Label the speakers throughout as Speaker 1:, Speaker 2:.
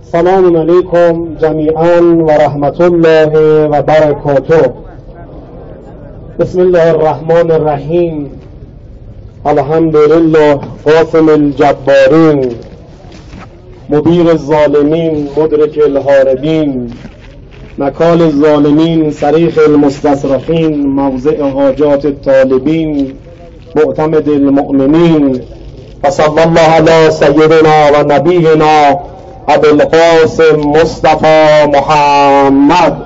Speaker 1: سلام علیکم جمیعا و رحمت الله و برکاته. بسم الله الرحمن الرحیم. الحمدلله قاسم الجبارین، مدیر الظالمین، مدرک الهاربین، نکال الظالمین، صریح المستصرخین، موضع حاجات الطالبین، معتمد المؤمنین. و صلی الله علی سیدنا و نبینا ابی القاسم مصطفی محمد.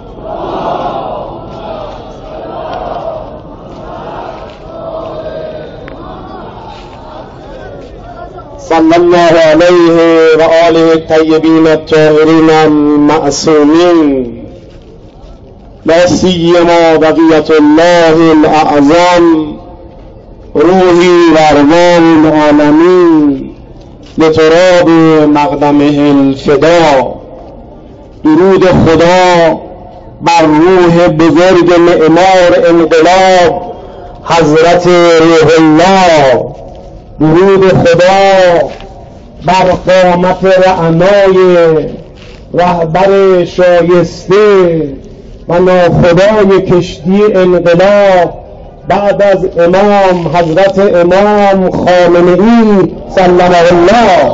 Speaker 1: صلی الله علیه و آله الطیبین الطاهرین المعصومین، لا سیما بقیة الله الاعظم روحی و ارواح العالمین لتراب مقدمه الفدا. درود خدا بر روح بزرگ معمار انقلاب حضرت روح الله. درود خدا بر قامت رعنای رهبر شایسته و ناخدای کشتی انقلاب بعد از امام حضرت امام خامنه‌ای سلمه الله.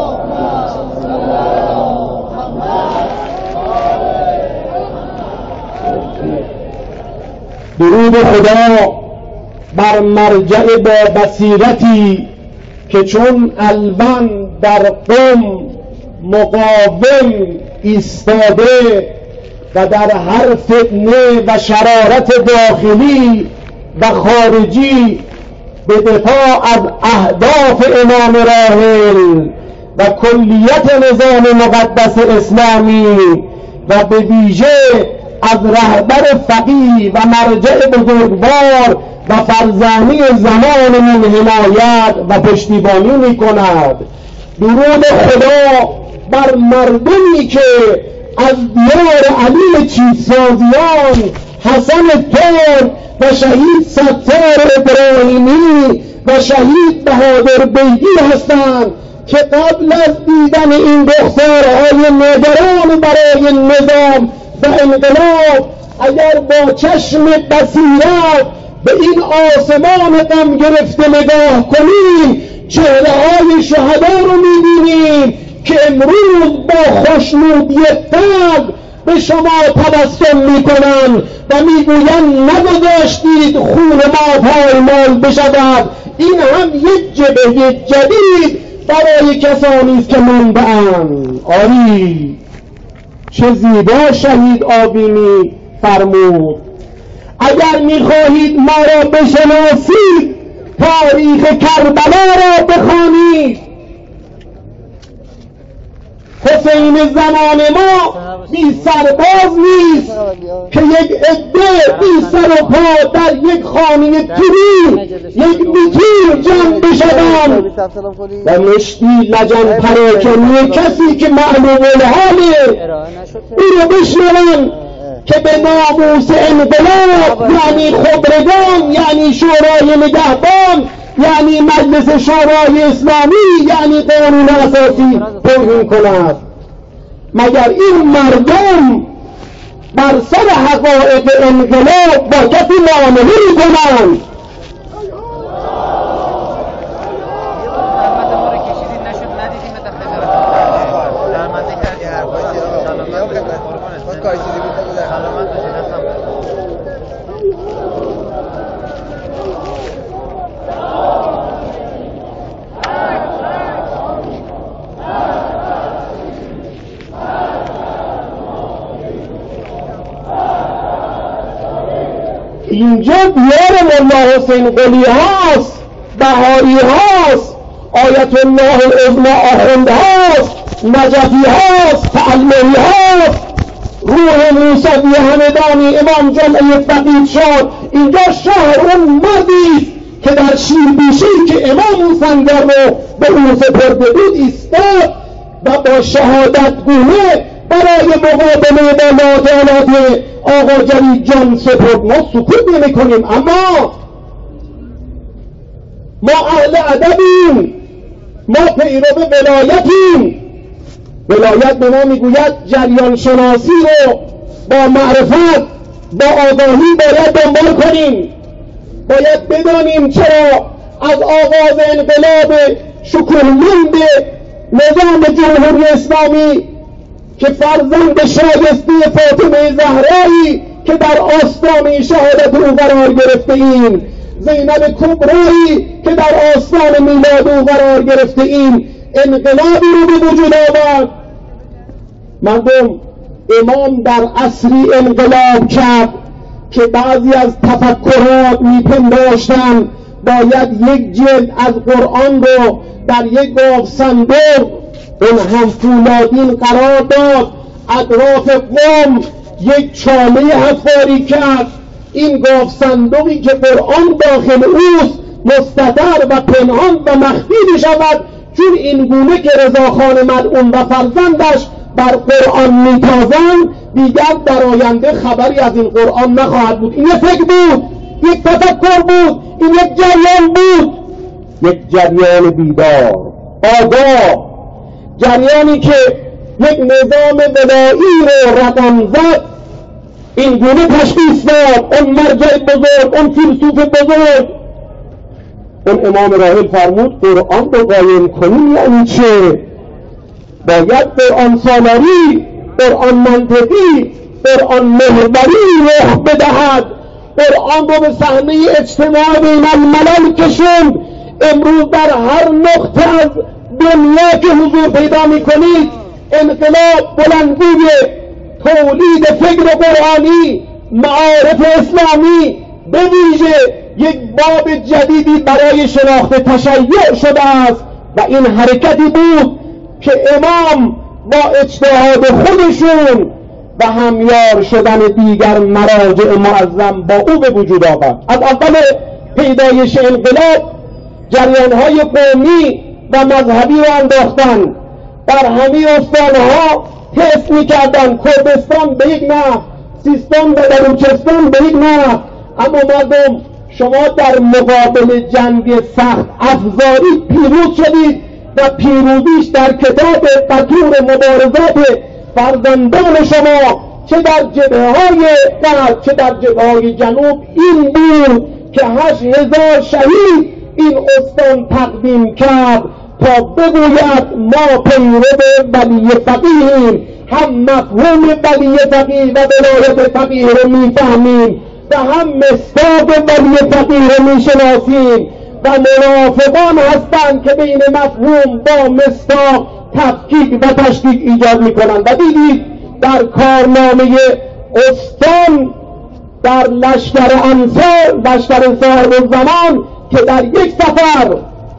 Speaker 1: درود خدا بر مرجع با بصیرتی که چون البن در قم مقاوم ایستاده و در هر فتنه و شرارت داخلی و خارجی به دفاع از اهداف امام راحل و کلیت نظام مقدس اسلامی و به ویژه از رهبر فقیه و مرجع بزرگوار و فرزانه زمان من حمایت و پشتیبانی می کند. درود خدا بر مردمی که از دیار علی چیزسازیان حسن ترک و شهید ستار ابراهیمی و شهید بهادر بیگی هستند که قبل از دیدن این دخترهای نگران برای نظام و انقلاب اگر با چشم بصیرت به این آسمان غم گرفته نگاه کنیم چهره های شهدا رو می‌بینیم که امروز با خوشنودی طبع به شما تبسم میکنن و میگویند نگذاشتید خون ما پایمال بشود. این هم یک جبهه جدید برای کسانی است که مانده‌اند. آری چه زیبا شهید آبینی فرمود: اگر میخواهید ما را بشناسید تاریخ کربلا را بخوانید. حسین زمان ما بی سرباز نیست که یک عده بی سر و پا در یک خانه تیری یک بیتیر جمع بشوند و مشتی لجن پراکنی کسی که معلوم الحاله او رو بشنوند که به ناموس انقلاب یعنی خبرگان یعنی شورای نگهبان یعنی مجلس شورای اسلامی یعنی قانون اساسی توهین کند. مگر این مردم بر سر حقایق انقلاب با کسی معامله می‌کنند؟ اینجا دیار مولا حسین قلی هاست، بهاری هاست، آیت الله العظمی آخوند هاست، نجفی هاست، تعلمی هاست، روح موسوی همدانی امام جمعه فقید شاد. اینجا شهر اون مردی که در شیربیشی که امام سنگر رو به اون سپرده بود ایستاد و با شهادت گونه برای مقابله با ناجالات آقا جلیل جان سپرد. ما سکوت نمی کنیم، اما ما اهل ادبیم، ما پیرو ولایتیم. ولایت به ما میگوید جریان شناسی رو با معرفت با آگاهی باید دنبال کنیم. باید بدانیم چرا از آغاز انقلاب شکوهمند نظام جمهوری اسلامی که فرزند شایسته فاطمه زهرایی که در آستانه شهادت او قرار گرفته ایم، زینب کبرایی که در آستان میلاد او قرار گرفته ایم، انقلابی رو به وجود آورد. مردم امام در عصری انقلاب کرد که بعضی از تفکرات میپنداشتن باید یک جلد از قرآن رو در یک گاو صندوق اون هم فولادین قرار داد، اطراف قم یک چاله حفاری کرد. این گاو صندوقی که قرآن داخل اوست مستتر و پنهان و مخفی شود، چون این گونه که رضاخان ملعون و فرزندش بر قرآن میتازند دیگر در آینده خبری از این قرآن نخواهد بود. این یک فکر بود، یک تفکر بود، این یک جریان بود، یک جریان بیدار آگاه، جریانی که یک نظام ولایی رو رقم زد، این گونه تشخیص داد. اون مرجع بزرگ، اون فیلسوف بزرگ، اون امام راحل فرمود قرآن رو قایم کنیم یعنی چه؟ باید قرآن سالاری، قرآن منطقی، قرآن محوری رخ بدهد. قرآن رو به صحنه اجتماع بین الملل کشوند. امروز در هر نقطه از دنیا که حضور پیدا میکنید انقلاب بلندگوی تولید فکر قرآنی، معارف اسلامی، به ویژه یک باب جدیدی برای شناخت تشیع شده است و این حرکتی بود که امام با اجتهاد خودشون و همیار شدن دیگر مراجع معظم با او به وجود آورد. از اول پیدایش انقلاب جریان‌های قومی و مذهبی را انداختن، در همه استانها حس می‌کردند، کردستان به یک نحو، سیستان و بلوچستان به یک نحو. اما مردم شما در مقابل جنگ سخت افزاری پیروز شدید و پیروزیش در کتاب قطور مبارزات فرزندان شما چه در جبهه‌های غرب چه در جبهه‌های جنوب این بود که 8,000 شهید این استان تقدیم کرد تا بگوید ما پیرو ولی فقیهیم، هم مفهوم ولی فقیه و ولایت فقیه رو میفهمیم و هم مصداق ولی فقیه رو میشناسیم و منافقان هستند که بین مفهوم با مصداق تفکیک و تشکیک ایجاد میکنند. و دیدید در کارنامه استان در لشکر انصار، لشکر صاحب الزمان که در یک سفر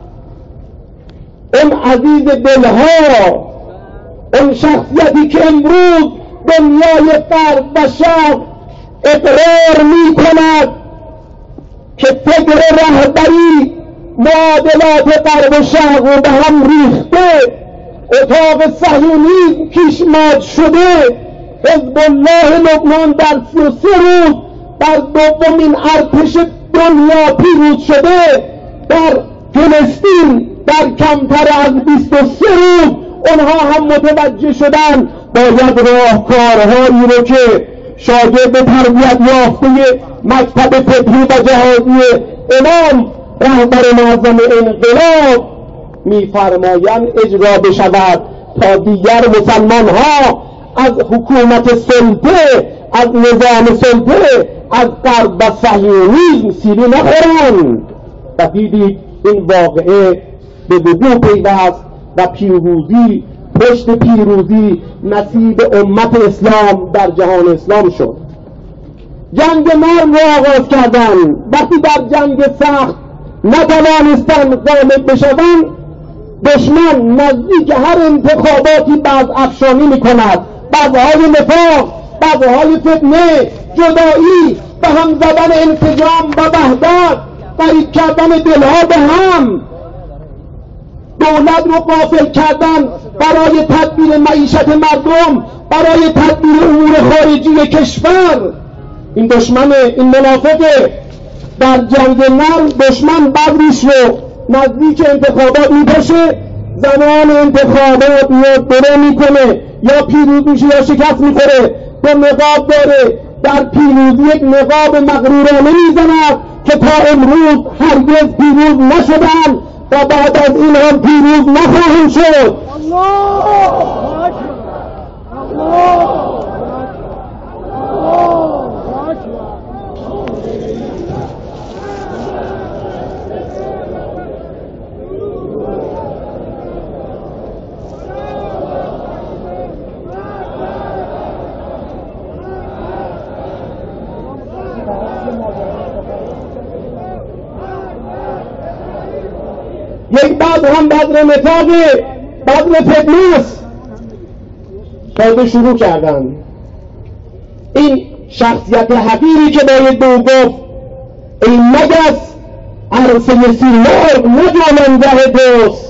Speaker 1: اون عزیز دلها، اون شخصیتی که امروز دنیای فرد و شرق اقرار می کند که فکر رهبری معادلات غرب و شرق رو به هم ریخته، اتاق صهیونیسم پیشماد شده، حزب الله لبنان در 33 روز در دومین ارتش دنیا پیروز شده، در فلسطین در کمتر از 23 روز اونها هم متوجه شدن باید راهکارهایی رو که شاگرد تربیت یافته مکتب فکری و جهادی امام رهبر معظم انقلاب میفرمایند اجرا بشود تا دیگر مسلمان ها از حکومت سلطه، از نظام سلطه، از غرب و صهیونیسم سیلی نخورند. و دیدید این واقعه به وقوع پیوست و پیروزی پشت پیروزی نصیب امت اسلام در جهان اسلام شد. جنگ نرم را آغاز کردن. وقتی در جنگ سخت نتوانستن غالب بشوند، دشمن نزدیک هر انتخاباتی بعض افشانی میکند، بعضهای نفاق، بعضهای فتنه، جدایی، به هم زدن انسجام و وحدت، غریب کردن دلها به هم، دولت رو غافل کردن برای تدبیر معیشت مردم، برای تدبیر امور خارجی کشور. این دشمن، این منافقه. در جنگ نرم دشمن ببریش رو نزدیک انتخابات میپاشه زمان انتخابات میاد دره میکنه، یا پیروز میشه یا شکست میخوره، تو نقاب داره، در پیروزی یک نقاب مغرورانه میزند که تا امروز هرگز پیروز نشدن و بعد از این هم پیروز نخواهند شد. یک بدر هم بدر نفاقه، بدر فتنه است. تازه شروع کردن. این شخصیت حقیری که باید به او گفت ای مگس عرصه سیمرغ نجومنگه دوست،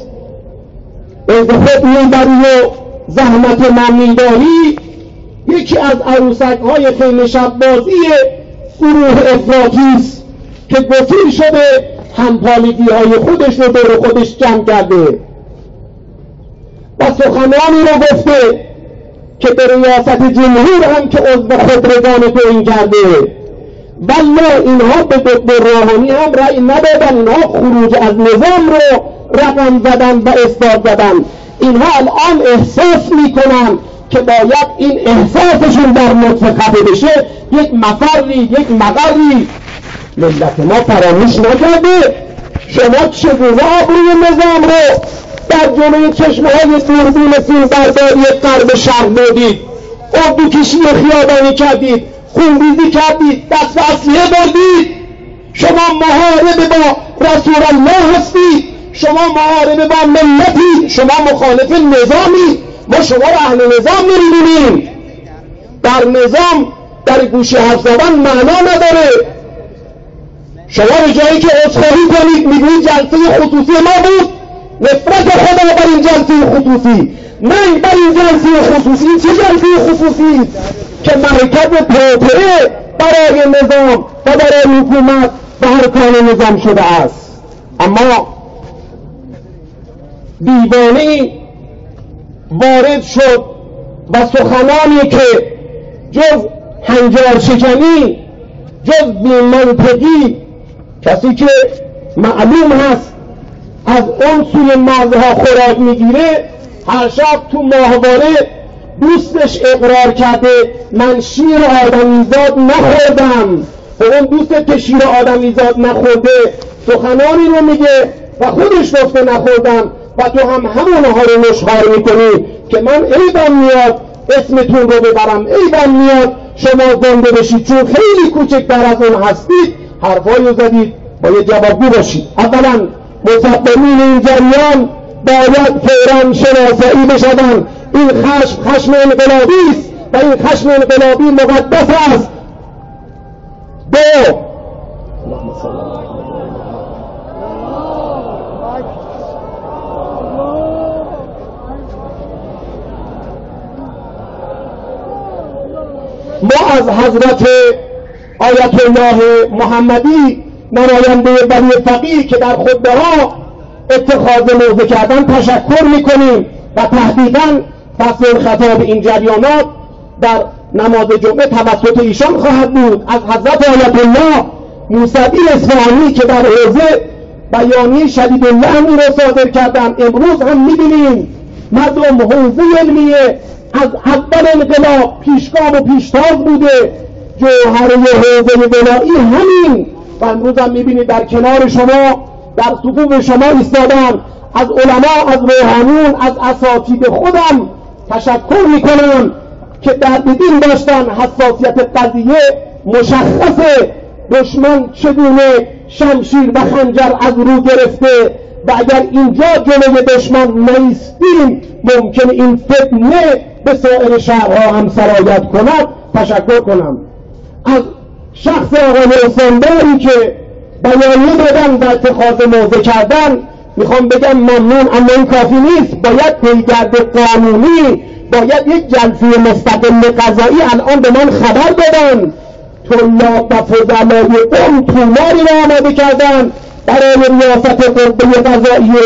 Speaker 1: از خود میبری و زحمت من میداری. یکی از عروسک های خیمه شبازی گروه افراطی است که گسیل شده همپالیدی های خودش رو دور خودش جمع کرده و سخنانی رو گفته که به ریاست جمهور هم که عضو خودرگان تعیین کرده. والله اینها به دکتر روحانی هم رأی ندادن، اینها خروج از نظام رو رقم زدن و اصلاح زدن. اینها الان احساس میکنن که باید این احساسشون در نطفه خفه بشه، یک مفری، یک مقری. ملت ما فراموش نکرده شما چگونه آبروی نظام رو در جلوی چشمه‌های دوربین فیلمبرداری غرب شرق بردید، اردو کشی خیابانی کردید، خونریزی کردید، دست به اسلحه بردید. شما محارب با رسول الله هستید، شما محارب با ملتی، شما مخالف نظامی. ما شما رو اهل نظام نمی‌دونیم. در نظام در گوشه حرف زدن معنا نداره. شما به جایی که عذرخواهی کنید میگویید جلسه خصوصی ما بود. نفرت خدا بر این جلسه خصوصی، نه بر این جلسه خصوصی. چه جلسه خصوصی که مرکز توطئه برای نظام و برای حکومت و ارکان نظام شده است. اما دیوانه‌ای وارد شد و سخنانی که جز هنجار شکنی، جز بی‌منطقی، کسی که معلوم هست از اون سوی مغزها خوراک میگیره، هر شب تو ماهواره دوستش اقرار کرده من شیر آدمیزاد نخوردم و اون دوست که شیر آدمیزاد نخورده سخنانی رو میگه و خودش گفته نخوردم و تو هم همونها رو نشخوار میکنی که من عیبم میاد اسمتون رو ببرم، عیبم میاد شما زنده بشید چون خیلی کوچکتر از اون هستید. حرفایی رو زدید، باید جوابگو باشید. اولا مصدقین این جریان باید فوراً شناسایی بشدن. این خشم انقلابی است و این خشم انقلابی مقدس است. دو، ما از حضرت آیت الله محمدی نماینده ولی فقیه که در خطبه‌ها اتخاذ موضع کردن تشکر میکنیم و تحقیقاً فصل خطاب این جریانات در نماز جمعه توسط ایشان خواهد بود. از حضرت آیت الله موسوی اصفهانی که در حوزه بیانیه شدید اللعنی را صادر کردن، امروز هم میبینیم مردم حوزه علمیه از اول انقلاب پیشگام و پیشتاز بوده، جوهره حوزه ولایی همین و امروز هم میبینید در کنار شما در صفوف شما ایستادن. از علما، از روحانیون، از اساتید خودم تشکر میکنم که در دین داشتن. حساسیت قضیه مشخصه، دشمن چگونه شمشیر و خنجر از رو گرفته و اگر اینجا جلوی دشمن نیستیم ممکن این فتنه به سایر شهرها هم سرایت کند. تشکر کنم از شخص آقای حسنداری که بیانیه دادن و اتخاذ موضع کردن. میخوام بگم ممنون، اما این کافی نیست. باید پیگرد قانونی، باید یک جلسه مستقل قضایی الان به من خبر دادن. طلاب و فضلای طولاری را آماده کردن برای ریاست قوه قضاییه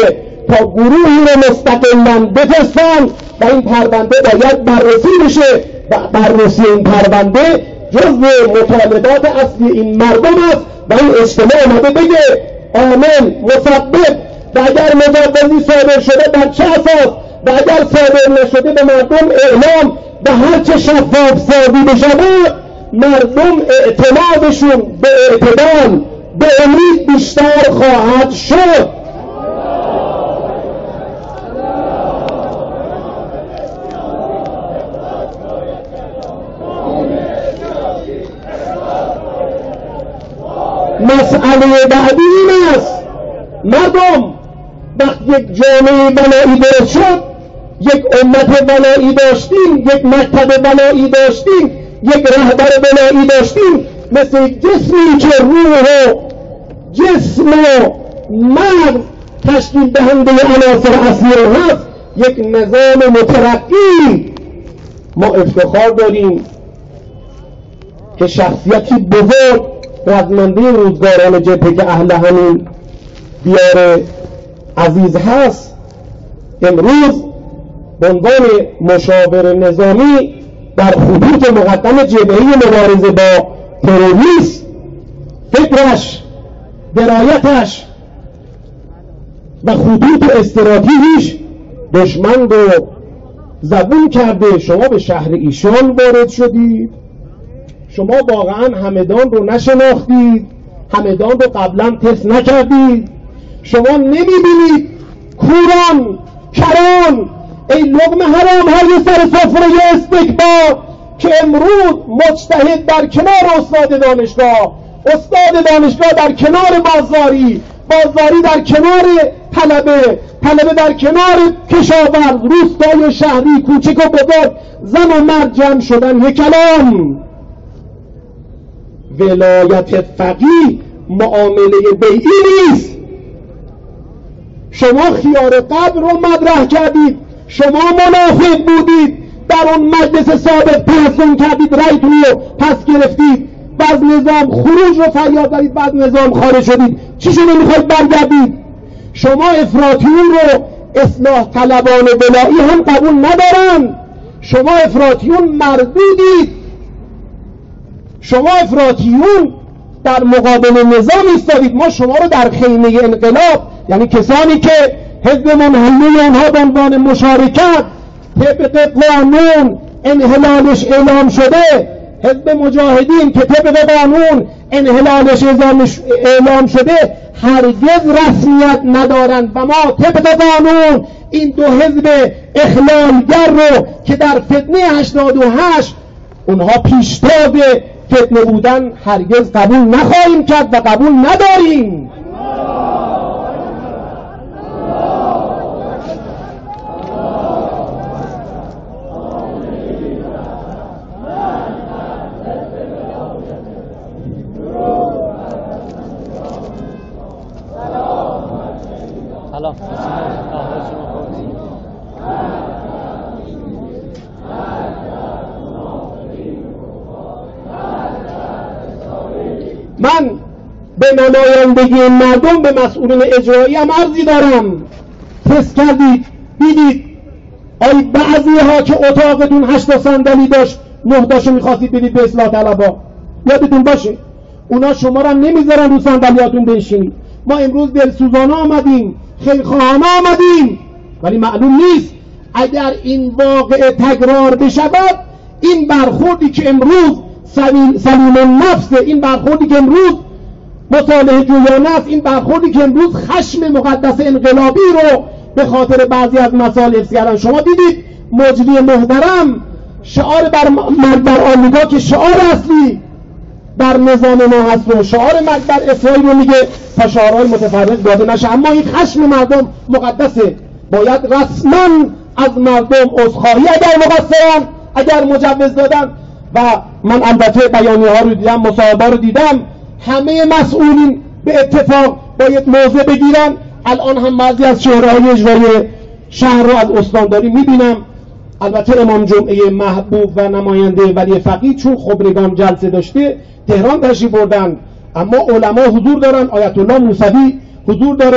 Speaker 1: تا گروهی رو مستقلاً بفرستن و این پرونده باید بررسی بشه و بررسی این پرونده جزو مطالبات اصلی این مردم است و این اجتماع اومده بگه عامل مسبب و اگر مجوزی صادر شده بر چه اساس و اگر صادر نشده به مردم اعلام و هرچه شفاف سازی بشود مردم اعتمادشون به اعتدال به امید بیشتر خواهد شد. مسئله بعدی این است مردم وقتی یک جامعه بلایی درست شد، یک امت بلایی داشتیم، یک مکتب بلایی داشتیم، یک رهبر بلایی داشتیم، مثل جسمی که روح و جسم و مغز تشکیل دهنده عناصر اصلی هست، یک نظام مترقی. ما افتخار داریم که شخصیتی بزرگ رزمنده روزگاران جبهه که اهل همین دیار عزیز هست، امروز به عنوان مشاور نظامی در خطوط مقدم جبهه مبارزه با تروریسم فکرش، درایتش و خطوط استراتژیش دشمن رو زبون کرده. شما به شهر ایشان وارد شدید، شما واقعا همدان رو نشناختید، همدان رو قبلا تست نکردید، شما نمیبینید کوران کران ای لقمه حرام های سر سفره استکبار که امروز مجتهد در کنار استاد دانشگاه، استاد دانشگاه در کنار بازاری، بازاری در کنار طلبه، طلبه در کنار کشاورز، روستای شهری، کوچک و بزرگ، زن و مرد جمع شدن یک کلام. ولایت فقیه معامله بیعی نیست. شما خیار قبر رو مطرح کردید، شما منافق بودید، در اون مجلس سابق پرسون کردید، رأیتون رو پس گرفتید، بعد نظام خروج رو فریاد زدید، بعد نظام خارج شدید، چی شما میخواید برگردید؟ شما افراطیون رو اصلاح طلبان ولایی هم قبول ندارن. شما افراطیون مردودید، شما افراطیون در مقابل نظام ایستادید. ما شما رو در خیمه انقلاب، یعنی کسانی که حزب منحله آنها به عنوان مشارکت طبق قانون انحلالش اعلام شده، حزب مجاهدین که طبق قانون انحلالش اعلام شده هرگز رسمیت ندارند و ما طبق قانون این دو حزب اخلالگر رو که در فتنه 88 اونها پیشتاز فتنه بودن هرگز قبول نخواهیم کرد و قبول نداریم. من به نمایندگی مردم، به مسئولین اجرایی هم عرضی دارم. تست کردید دیدید آی بعضی ها که اتاقتون 8 صندلی داشت 9 تاشو میخواستید بدید به اصلاح طلبا، یادتون باشه اونا شما را نمیذارن رو صندلیاتون بنشینید. ما امروز دلسوزانه آمدیم، خیرخواهانه آمدیم، ولی معلوم نیست اگر این واقعه تکرار بشود، این برخوردی که امروز سلیم النفس، این برخوردی که امروز مصالح جویانه است، این برخوردی که امروز خشم مقدس انقلابی رو به خاطر بعضی از مسائل حفظ کردن. شما دیدید مجری محترم شعار مرگ بر آمریکا که شعار اصلی در نظام ما هست و شعار مرگ بر اسرائیل رو میگه تا شعارهای متفرق داده نشه، اما این خشم مردم مقدسه. باید رسما از مردم عذرخواهی اگر مقصرن، اگر مجوز دادن. و من البته بیانیه ها رو دیدم، مصاحبه رو دیدم، همه مسئولین به اتفاق باید موضع بگیرن. الان هم بعضی از شورای اجرایی شهر رو از استانداری میبینم. البته امام جمعه محبوب و نماینده ولی فقیه چون خبرگان جلسه داشته تهران تشریف بردن، اما علما حضور دارن، آیت الله موسوی حضور داره،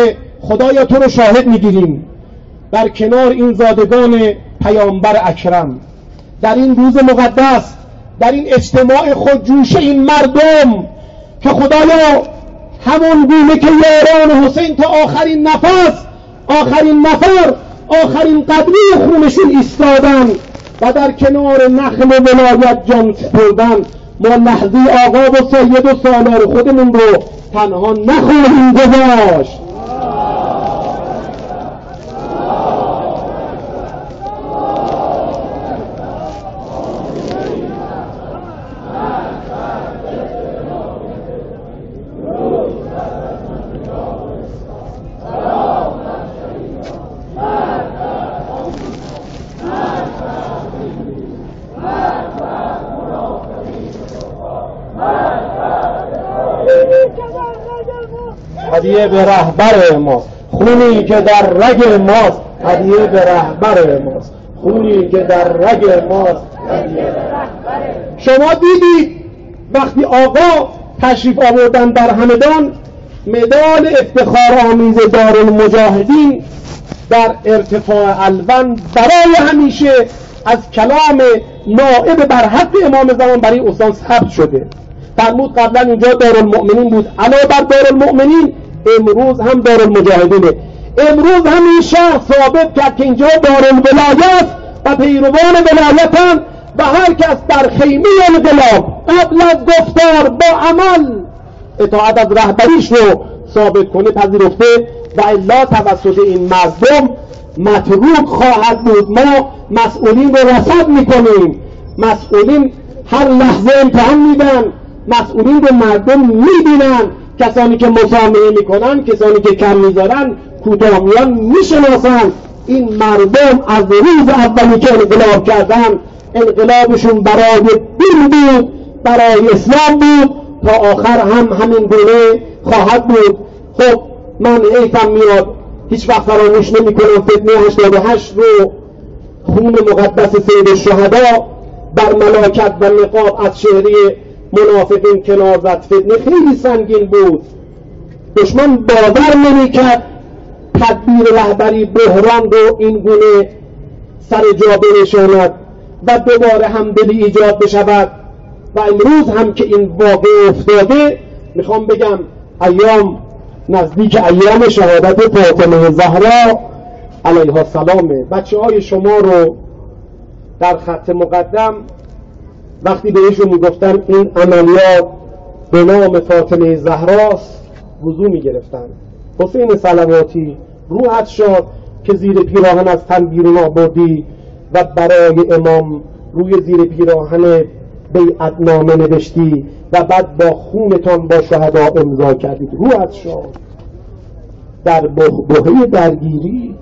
Speaker 1: خدایا تو رو شاهد میگیریم در کنار این زادگان پیامبر اکرم، در این روز مقدس، در این اجتماع خودجوش این مردم که خدایا همون گونه که یاران حسین تا آخرین نفس، آخرین نفر، آخرین قطره خونشون ایستادن و در کنار نخل ولایت جان سپردن، ما لحظه آقا و سید و سالار خودمون رو تنها نخواهیم گذاشت. هدیه به رهبر ماست خونی که در رگ ماست، هدیه به رهبر ماست خونی که در رگ ماست، هدیه به رهبر. شما دیدید وقتی آقا تشریف آوردن در همدان، مدال افتخار آمیز دارالمجاهدین در ارتفاع الون برای همیشه از کلام نائب بر حق امام زمان برای استان ثبت شده. فرمود قبلا اینجا دارالمؤمنین بود، علاوه بر دارالمؤمنین امروز هم دارالمجاهدینه. امروز هم این شهر ثابت کرد که اینجا دارالولایت و پیروان ولایتن و هر کس در خیمه انقلاب قبل از گفتار با عمل اطاعت از رهبریش رو ثابت کنه پذیرفته و الا توسط این مردم متروک خواهد بود. ما مسئولین رو رصد میکنیم، مسئولین هر لحظه امتحان میدن، مسئولین رو مردم میبینن، کسانی که مسامحه میکنن، کسانی که کم میذارن، کوتاهیان میشناسن. این مردم از روز اولی که انقلاب کردن، انقلابشون برای دین بود، برای اسلام بود، تا آخر هم همین گونه خواهد بود. خب من حیفم میاد هیچ وقت فراموش نمیکنم فتنه 88 رو، خون مقدس سید الشهدا بر ملاکت و نقاب از چهره منافقین کنار زد. فتنه خیلی سنگین بود، دشمن باور نمیکرد تدبیر رهبری بحران رو این گونه سر جا بنشاند و دوباره همدلی ایجاد بشود. و امروز هم که این واقع افتاده، میخوام بگم ایام نزدیک ایام شهادت فاطمه زهرا علیها السلامه. بچه های شما رو در خط مقدم وقتی بهشون میگفتن این عملیات به نام فاطمه زهراست وضو میگرفتن. حسین صلواتی روحت شاد که زیر پیراهن از تن بیرون آوردی و برای امام روی زیر پیراهن بیعتنامه نوشتی و بعد با خونتان با شهدا امضا کردید. روحت شاد. در بحبوحه درگیری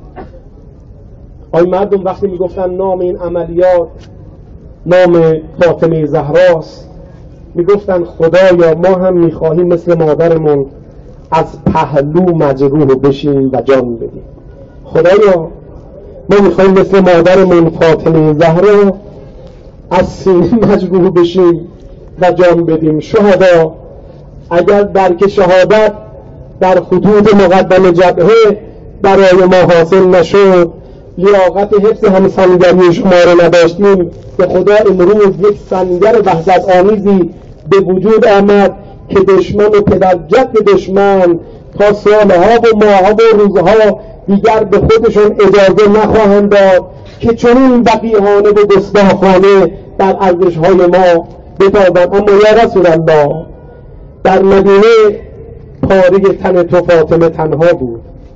Speaker 1: آی مردم وقتی میگفتن نام این عملیات نام فاطمه زهراست، میگفتن خدایا ما هم میخواهیم مثل مادرمون از پهلو مجروح بشیم و جان بدیم. خدایا ما میخواهیم مثل مادرمون فاطمه زهرا از سینه مجروح بشیم و جان بدیم. شهدا اگر درک شهادت در خطوط مقدم جبهه برای ما حاصل نشد، لیاقت حفظ همسنگری شما رو نداشتیم، به خدا امروز یک سنگر وحدت آمیزی به وجود آمد که دشمن و پدر جد دشمن تا سالها و ماهها و روزها دیگر به خودشون اجازه نخواهند داد که چنین وقیحانه و گستاخانه در ارزش‌های ما بتابند. اما یا رسول الله، در مدینه پاره تن تو فاطمه تنها بود.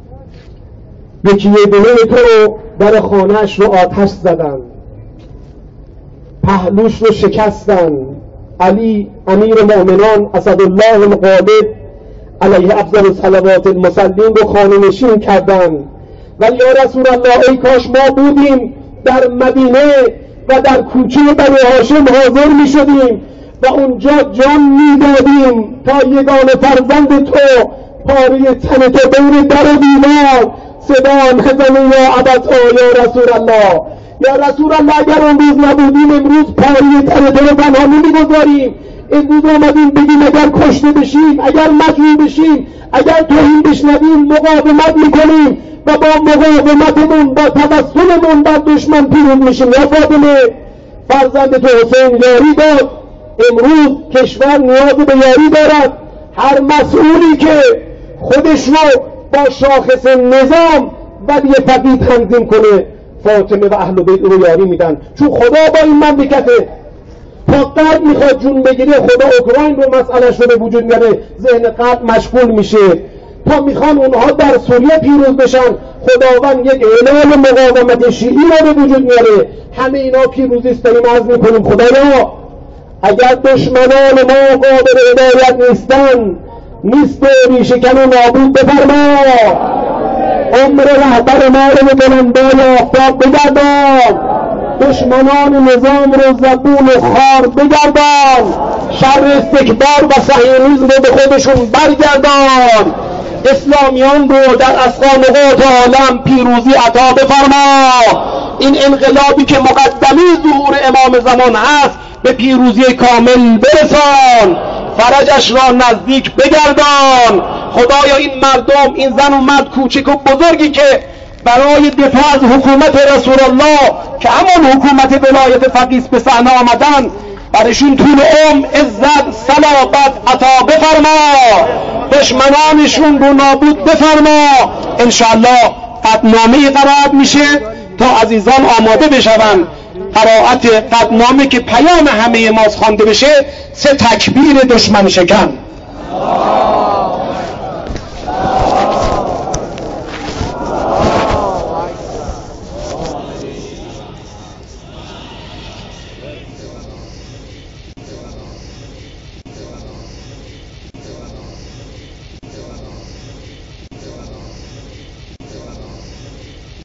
Speaker 1: یکی یه دونه تو رو در خانهش رو آتش زدن، پهلوش رو شکستن. علی امیر مؤمنان اسدالله الغالب علیه افضل الصلوات المسلمین رو خانه نشین کردن. ولی یا رسول الله ای کاش ما بودیم در مدینه و در کوچه بنی هاشم حاضر می شدیم و اونجا جان می دادیم تا یگانه فرزند تو پاره تن تو بین در و دیوار صدا بزنه یا عبد یا رسول الله. یا رسول الله اگر اون روز نبودیم امروز پاره تن تو رو تنها نمی گذاریم. امروز آمدیم بگیم اگر کشته بشیم، اگر مجروح بشیم، اگر توهین بشنویم مقاومت میکنیم و با مقاومتمون با توسلمون بر دشمن پیروز میشیم. یا فاطمه فرزند تو حسین یاری داد، امروز کشور نیاز به یاری دارد. هر مسئولی که خودش رو با شاخص نظام ولی فقیه تنظیم کنه، فاطمه و اهل بیت رو یاری میدن، چون خدا با این مملکته. تا قلب میخواد جون بگیره، خدا اوکراین رو مسئلهش رو به وجود میاره، ذهن قلب مشغول میشه. تا میخوان اونها در سوریه پیروز بشن، خداوند یک اعلان مقاومت شیعی رو به وجود میاره. همه اینا پیروزی است. داریم عرض میکنیم خدایا اگر دشمنان ما قابل هدایت نیست ریشه کن و نابود بفرما. عمر رهبر ما رو به بلندای آفتاب بگردان، دشمنان نظام رو زبون و خار بگردان، شر استکبار و صهیونیسم رو به خودشون برگردان، اسلامیان رو در اصغا نقاط عالم پیروزی عطا بفرما. این انقلابی که مقدمی ظهور امام زمان هست به پیروزی کامل برسان، فرجش را نزدیک بگردان. خدایا این مردم، این زن و مرد کوچک و بزرگی که برای دفاع از حکومت رسول الله که همون حکومت ولایت فقیه به صحنه آمدن، برشون طول عمر، عزت، صلابت عطا بفرما، دشمنانشون رو نابود بفرما. انشاءالله قطعنامه قرائت میشه تا عزیزان آماده بشوند. قرائت قطعنامه که پیام همه ماست خوانده بشه، 3 تکبیر دشمن شکن.